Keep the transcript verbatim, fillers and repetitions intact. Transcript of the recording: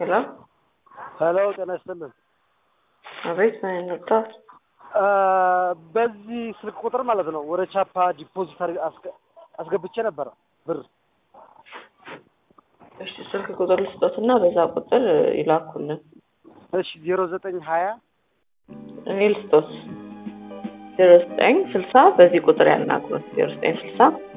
ሄሎ ሄሎ ጤና ይስጥልኝ። አቤት ምን ነበር? በዚህ ስልክ ቁጥር ማለት ነው ወደ ቻፓ ዲፖዚት አስገብቼ ነበር ብር። እሺ ስልክ ቁጥር ልስጦትና በዛ ቁጥር ይላኩልን። እሺ ዜሮ ዘጠኝ ሀያ እኔ ልስጦት ዜሮ ዘጠኝ ስልሳ በዚህ ቁጥር ያናግሩት ዜሮ ዘጠኝ ስልሳ